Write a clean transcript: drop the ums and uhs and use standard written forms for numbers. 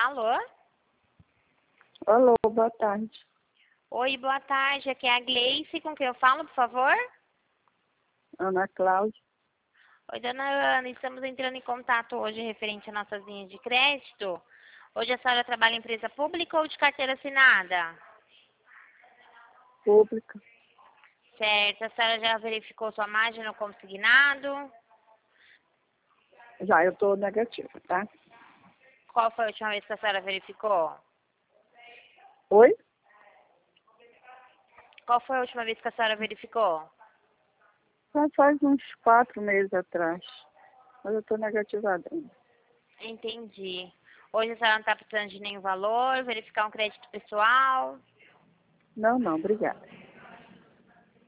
Alô? Alô, boa tarde. Oi, boa tarde. Aqui é a Gleice. Com quem eu falo, por favor? Ana Cláudia. Oi, dona Ana. Estamos entrando em contato hoje referente às nossas linhas de crédito. Hoje a senhora trabalha em empresa pública ou de carteira assinada? Pública. Certo. A senhora já verificou sua margem no consignado? Já, eu tô negativa, tá? Qual foi a última vez que a senhora verificou? Oi? Qual foi a última vez que a senhora verificou? Já faz uns 4 meses atrás. Mas eu tô negativada ainda. Entendi. Hoje a senhora não está precisando de nenhum valor, verificar um crédito pessoal? Não, obrigada.